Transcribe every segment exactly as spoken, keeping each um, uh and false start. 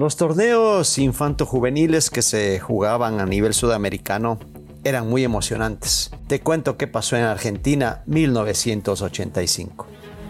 Los torneos infanto-juveniles que se jugaban a nivel sudamericano eran muy emocionantes. Te cuento qué pasó en Argentina mil novecientos ochenta y cinco.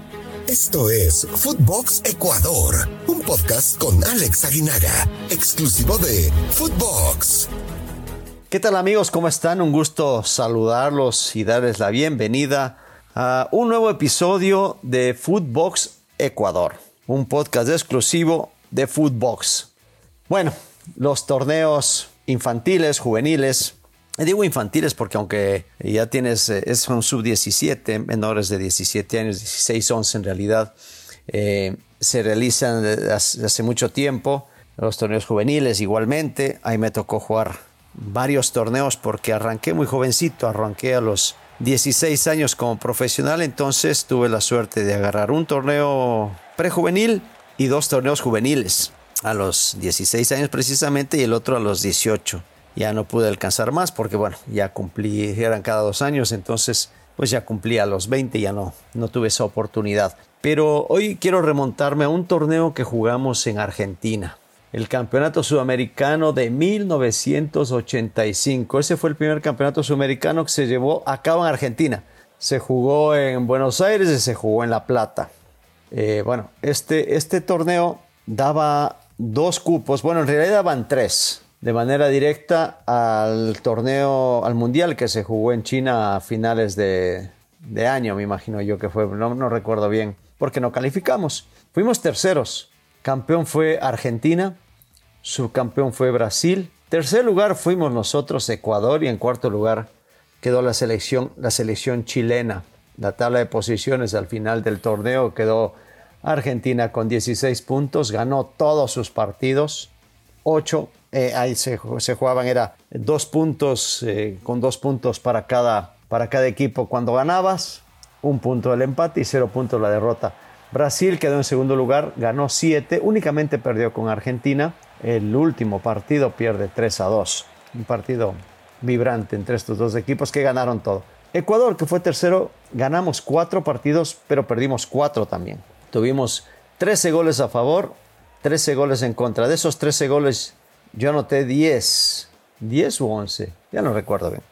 Esto es Footbox Ecuador, un podcast con Alex Aguinaga, exclusivo de Footbox. ¿Qué tal amigos? ¿Cómo están? Un gusto saludarlos y darles la bienvenida a un nuevo episodio de Footbox Ecuador, un podcast exclusivo de Footbox. Bueno, los torneos infantiles, juveniles, digo infantiles porque aunque ya tienes, es un sub diecisiete, menores de diecisiete años, dieciséis, once en realidad, eh, se realizan desde hace mucho tiempo. Los torneos juveniles igualmente, ahí me tocó jugar varios torneos porque arranqué muy jovencito, arranqué a los dieciséis años como profesional, entonces tuve la suerte de agarrar un torneo prejuvenil y dos torneos juveniles a los dieciséis años precisamente y el otro a los dieciocho. Ya no pude alcanzar más porque bueno, ya cumplí, eran cada dos años, entonces pues ya cumplí a los veinte, ya no, no tuve esa oportunidad. Pero hoy quiero remontarme a un torneo que jugamos en Argentina, el Campeonato Sudamericano de mil novecientos ochenta y cinco. Ese fue el primer campeonato sudamericano que se llevó a cabo en Argentina. Se jugó en Buenos Aires y se jugó en La Plata. Eh, bueno, este, este torneo daba dos cupos, bueno, en realidad daban tres, de manera directa al torneo, al mundial que se jugó en China a finales de, de año, me imagino yo que fue, no, no recuerdo bien, porque no calificamos. Fuimos terceros, campeón fue Argentina, subcampeón fue Brasil, tercer lugar fuimos nosotros, Ecuador, y en cuarto lugar quedó la selección, la selección chilena. La tabla de posiciones al final del torneo quedó Argentina con dieciséis puntos, ganó todos sus partidos, ocho, eh, ahí se, se jugaban, era dos puntos, eh, con dos puntos para cada, para cada equipo cuando ganabas, un punto el empate y cero puntos la derrota. Brasil quedó en segundo lugar, ganó siete, únicamente perdió con Argentina, el último partido pierde tres a dos, un partido vibrante entre estos dos equipos que ganaron todo. Ecuador, que fue tercero, ganamos cuatro partidos, pero perdimos cuatro también. Tuvimos trece goles a favor, trece goles en contra. De esos trece goles, yo anoté diez. ¿diez u once? Ya no recuerdo bien.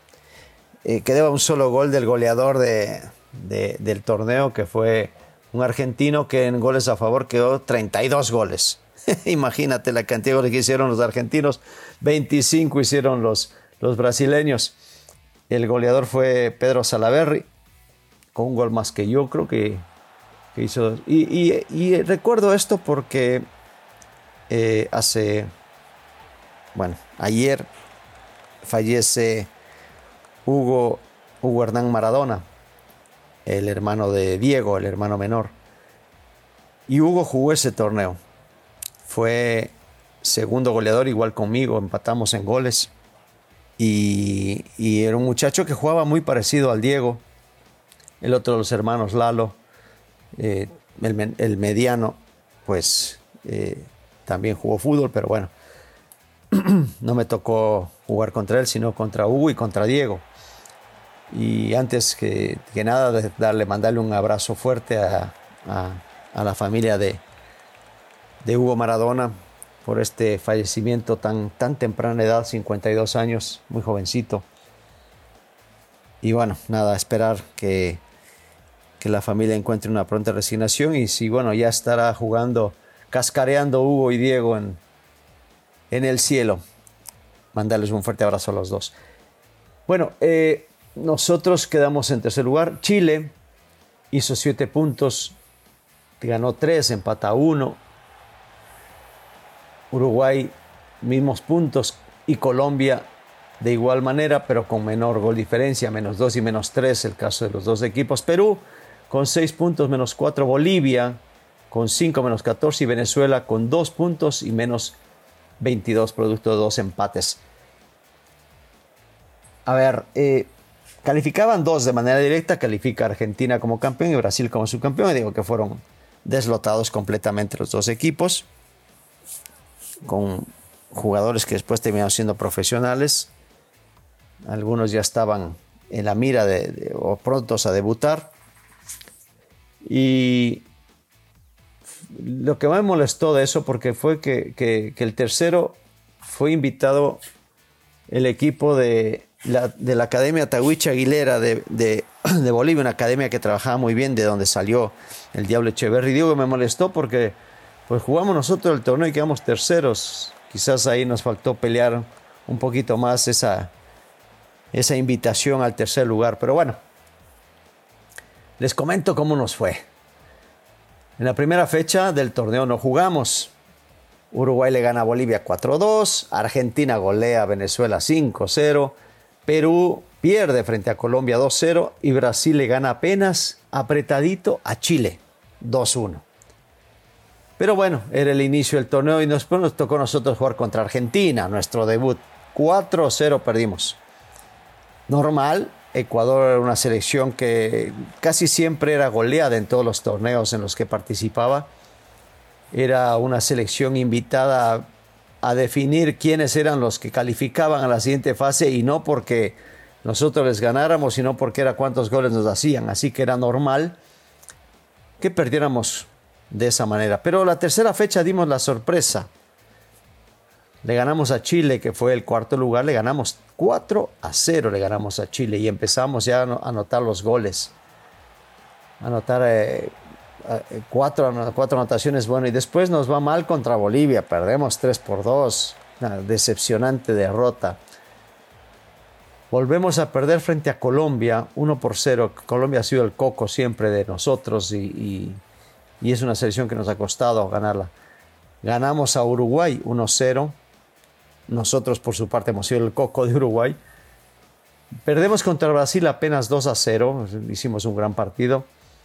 Eh, quedaba un solo gol del goleador de, de, del torneo, que fue un argentino que en goles a favor quedó treinta y dos goles. Imagínate la cantidad de goles que hicieron los argentinos. veinticinco hicieron los, los brasileños. El goleador fue Pedro Salaverry, con un gol más que yo, creo que, que hizo. Y, y, y recuerdo esto porque eh, hace, bueno, ayer fallece Hugo, Hugo Hernán Maradona, el hermano de Diego, el hermano menor. Y Hugo jugó ese torneo. Fue segundo goleador, igual conmigo, empatamos en goles. Y, y era un muchacho que jugaba muy parecido al Diego. El otro de los hermanos, Lalo, eh, el, el mediano, pues eh, también jugó fútbol, pero bueno, no me tocó jugar contra él, sino contra Hugo y contra Diego. Y antes que, que nada, de darle, mandarle un abrazo fuerte a, a, a la familia de, de Hugo Maradona, por este fallecimiento tan, tan temprana edad, cincuenta y dos años, muy jovencito. Y bueno, nada, esperar que, que la familia encuentre una pronta resignación y si, bueno, ya estará jugando, cascareando Hugo y Diego en, en el cielo. Mandarles un fuerte abrazo a los dos. Bueno, eh, nosotros quedamos en tercer lugar. Chile hizo siete puntos, ganó tres, empata uno. Uruguay, mismos puntos, y Colombia de igual manera, pero con menor gol diferencia, menos dos y menos tres, el caso de los dos equipos. Perú con seis puntos, menos cuatro. Bolivia con cinco, menos catorce. Y Venezuela con dos puntos y menos veintidós, producto de dos empates. A ver, eh, calificaban dos de manera directa, califica Argentina como campeón y Brasil como subcampeón. Y digo que fueron deslotados completamente los dos equipos, con jugadores que después terminaron siendo profesionales. Algunos ya estaban en la mira de, de, o prontos a debutar. Y lo que más me molestó de eso porque fue que, que, que el tercero fue invitado el equipo de la, de la Academia Tahuichi Aguilera de, de, de Bolivia, una academia que trabajaba muy bien, de donde salió el Diablo Echeverri. Digo que me molestó porque pues jugamos nosotros el torneo y quedamos terceros. Quizás ahí nos faltó pelear un poquito más esa, esa invitación al tercer lugar. Pero bueno, les comento cómo nos fue. En la primera fecha del torneo no jugamos. Uruguay le gana a Bolivia cuatro dos, Argentina golea a Venezuela cinco cero, Perú pierde frente a Colombia dos cero y Brasil le gana apenas apretadito a Chile dos uno. Pero bueno, era el inicio del torneo y después nos tocó a nosotros jugar contra Argentina, nuestro debut. cuatro cero perdimos. Normal, Ecuador era una selección que casi siempre era goleada en todos los torneos en los que participaba. Era una selección invitada a, a definir quiénes eran los que calificaban a la siguiente fase y no porque nosotros les ganáramos, sino porque era cuántos goles nos hacían. Así que era normal que perdiéramos de esa manera. Pero la tercera fecha dimos la sorpresa. Le ganamos a Chile, que fue el cuarto lugar, le ganamos cuatro a cero, le ganamos a Chile y empezamos ya a anotar los goles. A anotar eh, cuatro, cuatro anotaciones, bueno, y después nos va mal contra Bolivia, perdemos tres por dos, una decepcionante derrota. Volvemos a perder frente a Colombia, uno por cero. Colombia ha sido el coco siempre de nosotros y, y, y es una selección que nos ha costado ganarla. Ganamos a Uruguay uno cero. Nosotros, por su parte, hemos sido el coco de Uruguay. Perdemos contra Brasil apenas dos a cero. Hicimos un gran partido.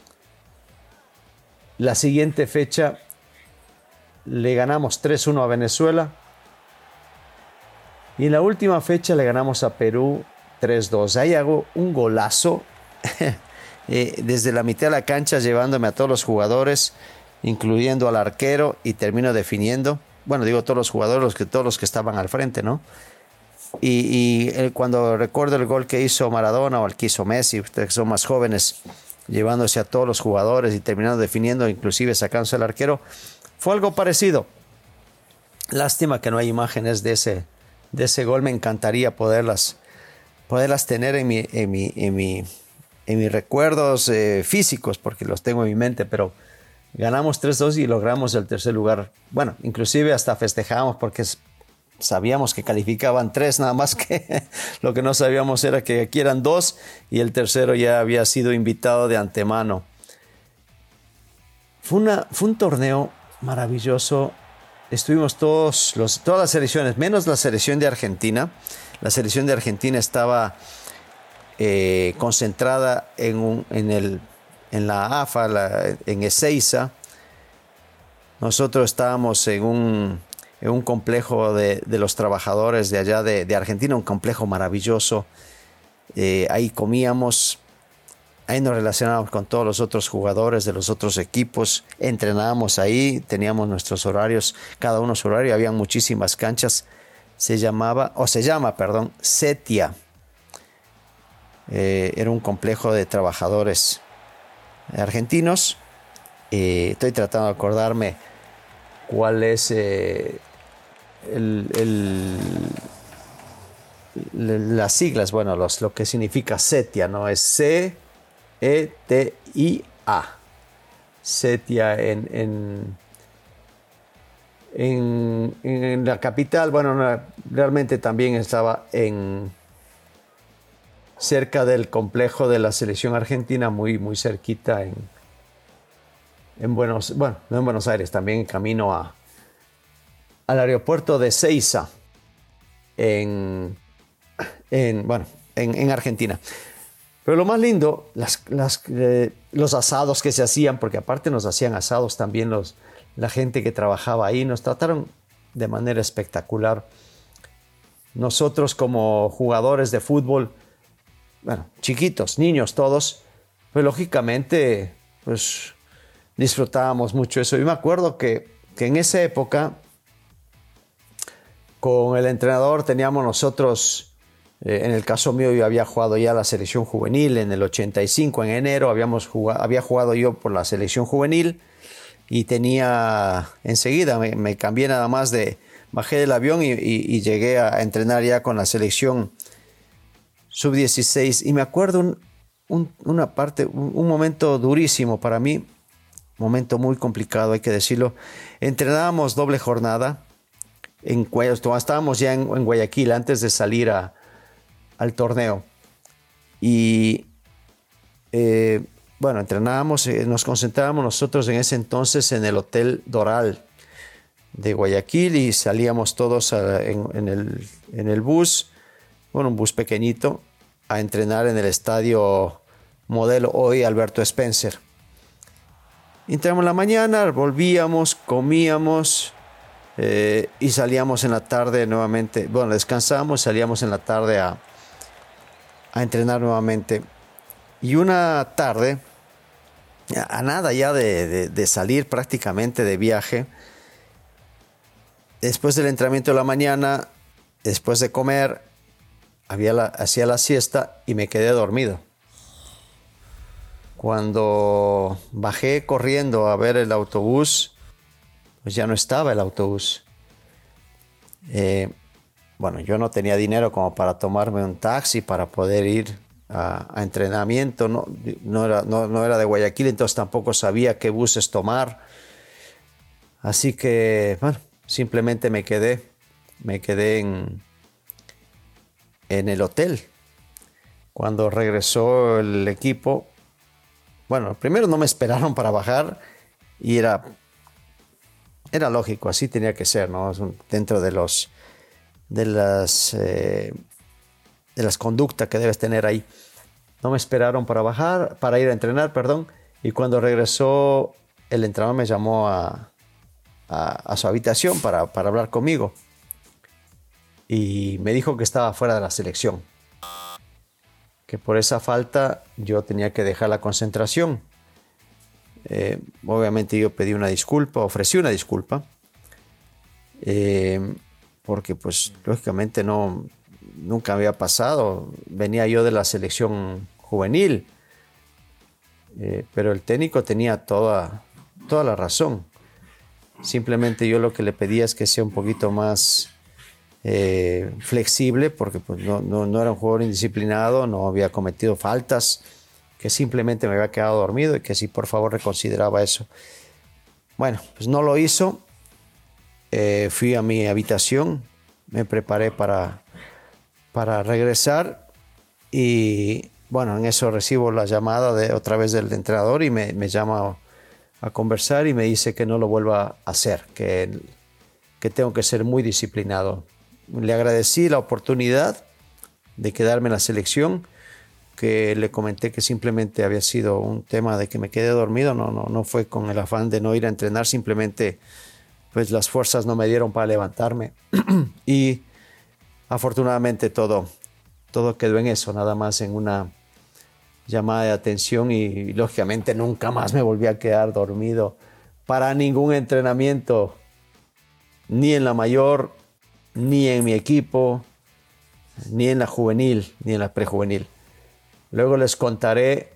La siguiente fecha le ganamos tres uno a Venezuela. Y en la última fecha le ganamos a Perú tres dos. Ahí hago un golazo eh, desde la mitad de la cancha, llevándome a todos los jugadores, incluyendo al arquero, y termino definiendo. Bueno, digo todos los jugadores, los que, todos los que estaban al frente, ¿no? Y, y eh, cuando recuerdo el gol que hizo Maradona o el que hizo Messi, ustedes que son más jóvenes, llevándose a todos los jugadores y terminando definiendo, inclusive sacándose al arquero, fue algo parecido. Lástima que no hay imágenes de ese, de ese gol. Me encantaría poderlas, poderlas tener en mi, en mi, en mi, en mis recuerdos eh, físicos, porque los tengo en mi mente, pero ganamos tres dos y logramos el tercer lugar. Bueno, inclusive hasta festejamos porque sabíamos que calificaban tres, nada más que lo que no sabíamos era que aquí eran dos y el tercero ya había sido invitado de antemano. Fue, una, fue un torneo maravilloso. Estuvimos todos, los, todas las selecciones, menos la selección de Argentina. La selección de Argentina estaba eh, concentrada en, un, en el... en la A F A, la, en Ezeiza. Nosotros estábamos en un, en un complejo de, de los trabajadores de allá de, de Argentina, un complejo maravilloso. Eh, ahí comíamos, ahí nos relacionábamos con todos los otros jugadores de los otros equipos, entrenábamos ahí, teníamos nuestros horarios, cada uno su horario, había muchísimas canchas. Se llamaba, o se llama, perdón, Setia. Eh, era un complejo de trabajadores argentinos. Eh, estoy tratando de acordarme cuál es eh, el, el, las siglas, bueno, los, lo que significa Setia, ¿no? Es C E T I A. Setia en, en, en, en la capital. Bueno, no, realmente también estaba en cerca del complejo de la selección argentina, muy, muy cerquita en, en Buenos, bueno, no en Buenos Aires, también en camino a, al aeropuerto de Ezeiza, en, en, bueno, en, en Argentina. Pero lo más lindo, las, las, eh, los asados que se hacían, porque aparte nos hacían asados también los, la gente que trabajaba ahí, nos trataron de manera espectacular. Nosotros como jugadores de fútbol, bueno, chiquitos, niños todos, pues lógicamente pues disfrutábamos mucho eso. Y me acuerdo que, que en esa época con el entrenador teníamos nosotros, eh, en el caso mío yo había jugado ya la selección juvenil en el ochenta y cinco, en enero habíamos jugado, había jugado yo por la selección juvenil y tenía enseguida, me, me cambié nada más de, bajé del avión y, y, y llegué a entrenar ya con la selección sub dieciséis. Y me acuerdo un, un, una parte, un, un momento durísimo para mí, momento muy complicado, hay que decirlo. Entrenábamos doble jornada, en, estábamos ya en, en Guayaquil antes de salir a, al torneo. Y eh, bueno, entrenábamos, eh, nos concentrábamos nosotros en ese entonces en el Hotel Doral de Guayaquil y salíamos todos a, en, en, el, en el bus, bueno, un bus pequeñito, a entrenar en el estadio modelo hoy Alberto Spencer. Entramos en la mañana, volvíamos, comíamos eh, y salíamos en la tarde nuevamente, bueno, descansábamos, salíamos en la tarde a, a entrenar nuevamente. Y una tarde, a nada ya de, de, de salir prácticamente de viaje, después del entrenamiento de la mañana, después de comer, había la, hacía la siesta y me quedé dormido. Cuando bajé corriendo a ver el autobús, pues ya no estaba el autobús. Eh, bueno, yo no tenía dinero como para tomarme un taxi para poder ir a, a entrenamiento. No, no, era, no, no era de Guayaquil, entonces tampoco sabía qué buses tomar. Así que, bueno, simplemente me quedé, me quedé en, en el hotel. Cuando regresó el equipo, bueno, primero no me esperaron para bajar y era, era lógico, así tenía que ser, ¿no? Dentro de los de las eh, de las conductas que debes tener ahí. No me esperaron para bajar, para ir a entrenar, perdón, y cuando regresó el entrenador me llamó a, a, a su habitación para, para hablar conmigo y me dijo que estaba fuera de la selección, que por esa falta yo tenía que dejar la concentración. Eh, obviamente yo pedí una disculpa, ofrecí una disculpa, eh, porque pues lógicamente no, nunca había pasado. Venía yo de la selección juvenil, eh, pero el técnico tenía toda, toda la razón. Simplemente yo lo que le pedía es que sea un poquito más eh, flexible, porque pues, no, no, no era un jugador indisciplinado, no había cometido faltas, que simplemente me había quedado dormido y que si por favor reconsideraba eso. Bueno, pues no lo hizo. Eh, fui a mi habitación, me preparé para, para regresar y bueno, en eso recibo la llamada de otra vez del entrenador y me, me llama a conversar y me dice que no lo vuelva a hacer, que, que tengo que ser muy disciplinado. Le agradecí la oportunidad de quedarme en la selección, que le comenté que simplemente había sido un tema de que me quedé dormido, no, no, no fue con el afán de no ir a entrenar, simplemente pues las fuerzas no me dieron para levantarme y afortunadamente todo, todo quedó en eso, nada más en una llamada de atención y, y lógicamente nunca más me volví a quedar dormido para ningún entrenamiento, ni en la mayor, ni en mi equipo, ni en la juvenil, ni en la prejuvenil. Luego les contaré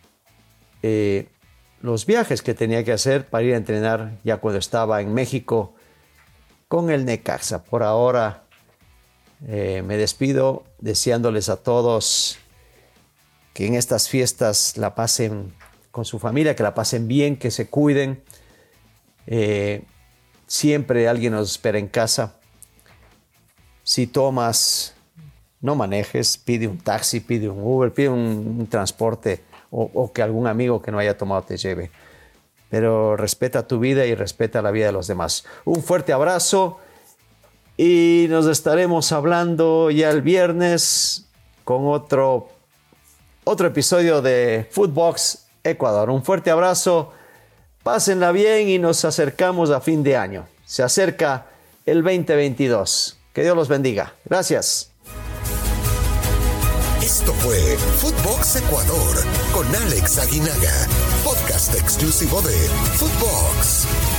eh, los viajes que tenía que hacer para ir a entrenar ya cuando estaba en México con el Necaxa. Por ahora eh, me despido deseándoles a todos que en estas fiestas la pasen con su familia, que la pasen bien, que se cuiden. Eh, siempre alguien nos espera en casa. Si tomas, no manejes, pide un taxi, pide un Uber, pide un, un transporte o, o que algún amigo que no haya tomado te lleve. Pero respeta tu vida y respeta la vida de los demás. Un fuerte abrazo y nos estaremos hablando ya el viernes con otro, otro episodio de Footbox Ecuador. Un fuerte abrazo, pásenla bien y nos acercamos a fin de año. Se acerca el veinte veintidós. Que Dios los bendiga. Gracias. Esto fue Footbox Ecuador con Alex Aguinaga, podcast exclusivo de Footbox.